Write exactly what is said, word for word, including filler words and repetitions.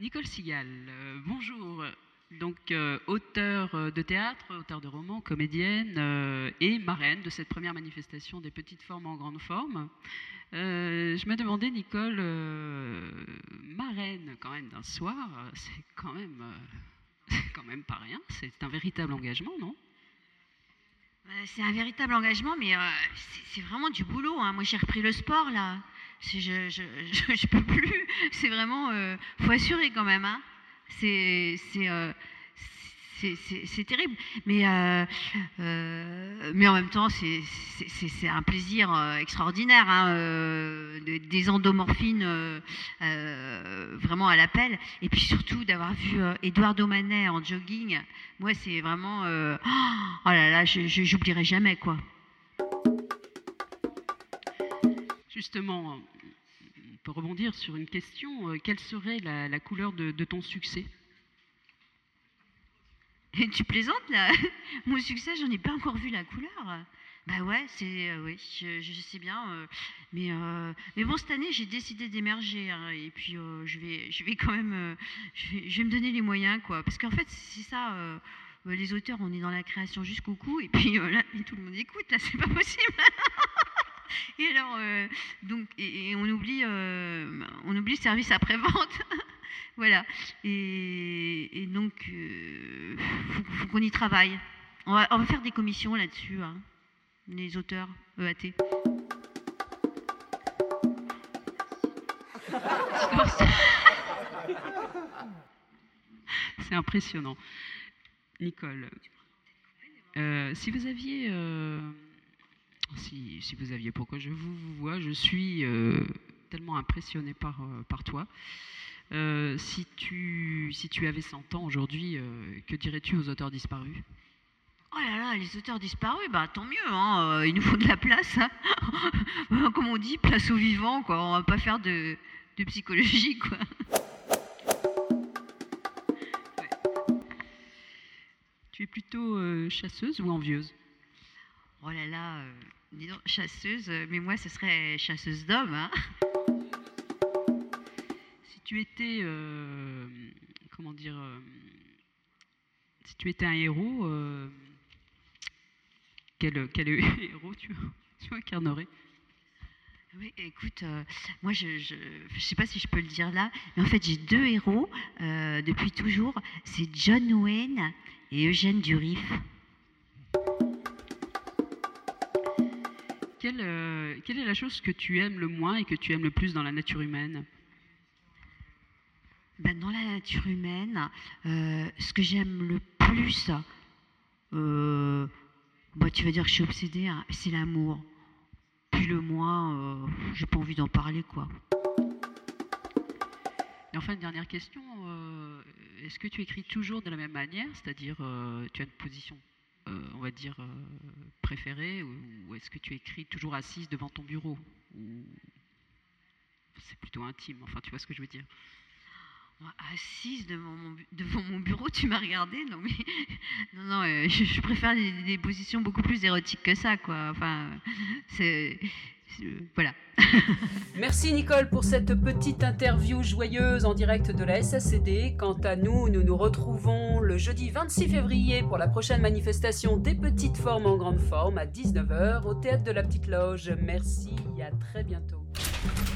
Nicole Sigal, euh, bonjour. Donc, euh, auteure de théâtre, auteure de romans, comédienne euh, et marraine de cette première manifestation des petites formes en grande forme. Euh, je me demandais, Nicole, euh, marraine quand même d'un soir, c'est quand même, euh, c'est quand même pas rien. C'est un véritable engagement, non ? C'est un véritable engagement, mais euh, c'est, c'est vraiment du boulot. Hein. Moi, j'ai repris le sport là. C'est, je, je, je, je peux plus. C'est vraiment, euh, faut assurer quand même. Hein. C'est, c'est, euh, c'est, c'est, c'est terrible. Mais, euh, euh, mais en même temps, c'est, c'est, c'est, c'est un plaisir euh, extraordinaire. Hein, euh, des endomorphines euh, euh, vraiment à l'appel. Et puis surtout d'avoir vu euh, Eduardo Manet en jogging. Moi, c'est vraiment, euh, oh là là, je, je j'oublierai jamais quoi. Justement, on peut rebondir sur une question. Quelle serait la, la couleur de, de ton succès ? Et tu plaisantes là ? Mon succès, j'en ai pas encore vu la couleur. Bah ouais, c'est euh, oui, je, je sais bien, euh, mais euh, mais bon cette année j'ai décidé d'émerger hein, et puis euh, je vais je vais quand même euh, je, vais, je vais me donner les moyens quoi, parce qu'en fait c'est ça, euh, les auteurs on est dans la création jusqu'au cou et puis euh, là et tout le monde écoute là c'est pas possible. Et alors euh, donc et, et on oublie euh, on oublie le service après vente. Voilà et, et donc euh, faut, faut qu'on y travaille. On va, on va faire des commissions là-dessus. Hein. Les auteurs E A T. C'est impressionnant. Nicole, euh, si vous aviez, euh, si, si vous aviez, pourquoi je vous, vous vois, je suis euh, tellement impressionnée par, euh, par toi. Euh, si, tu, si tu avais cent ans aujourd'hui, euh, que dirais-tu aux auteurs disparus ? Oh là là, les auteurs disparus, bah tant mieux, hein, euh, il nous faut de la place. Hein. Comme on dit, place aux vivants, quoi. On va pas faire de, de psychologie, quoi. Ouais. Tu es plutôt euh, chasseuse ou envieuse ? Oh là là, euh, dis donc, chasseuse, mais moi ce serait chasseuse d'hommes, hein. Si tu étais, euh, comment dire, euh, si tu étais un héros. Euh, Quel, quel héros tu, tu incarnerais ? Oui, écoute, euh, moi je ne je, je sais pas si je peux le dire là, mais en fait j'ai deux héros euh, depuis toujours, c'est John Wayne et Eugène Durif. Quelle, euh, quelle est la chose que tu aimes le moins et que tu aimes le plus dans la nature humaine ? Ben, dans la nature humaine, euh, ce que j'aime le plus, euh, bah, tu vas dire que je suis obsédée, hein, c'est l'amour. Puis le moins, euh, j'ai pas envie d'en parler, quoi. Et enfin, une dernière question. Euh, est-ce que tu écris toujours de la même manière ? C'est-à-dire, euh, tu as une position, euh, on va dire, euh, préférée ou, ou est-ce que tu écris toujours assise devant ton bureau ? Ou c'est plutôt intime, enfin, tu vois ce que je veux dire ? Assise devant mon, devant mon bureau, tu m'as regardé ? Non, mais non, non, euh, je, je préfère des, des positions beaucoup plus érotiques que ça, quoi. Enfin, c'est, c'est voilà. Merci Nicole pour cette petite interview joyeuse en direct de la S A C D. Quant à nous, nous nous retrouvons le jeudi vingt-six février pour la prochaine manifestation des petites formes en grande forme à dix-neuf heures au Théâtre de la Petite Loge. Merci et à très bientôt.